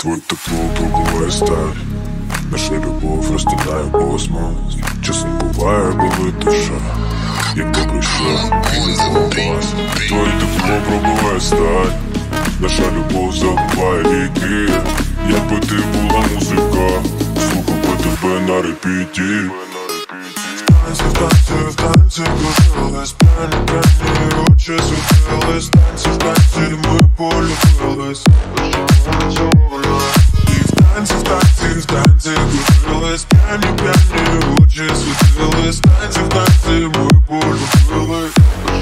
Твой тепло пробуває сталь, наша любов розтинає космос. Часом буває, коли душа, як добре, що не попас. Твоє тепло пробуває сталь, наша любов забуває ріки. Якби ти була музика, слухав би тебе на репіті. В танці крутились, п'яні очі світились. В танці ми полюбились. І в танці крутились, п'яні очі світились. В танці ми полюбились.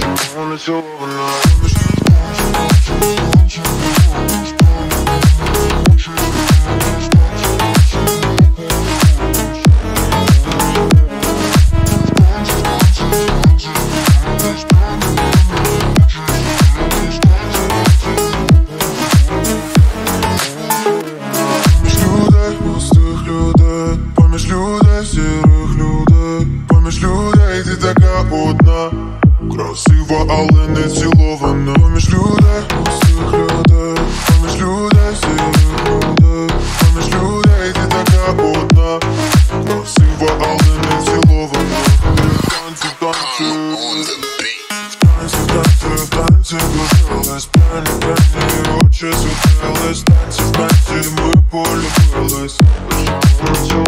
Красива, але не цілована. Поміж людей, усіх людей. Поміж людей, сірих людей. Поміж людей ти така одна. Красива, але не цілована. В танці крутились, п'яні очі світились. В танці ми полюбились.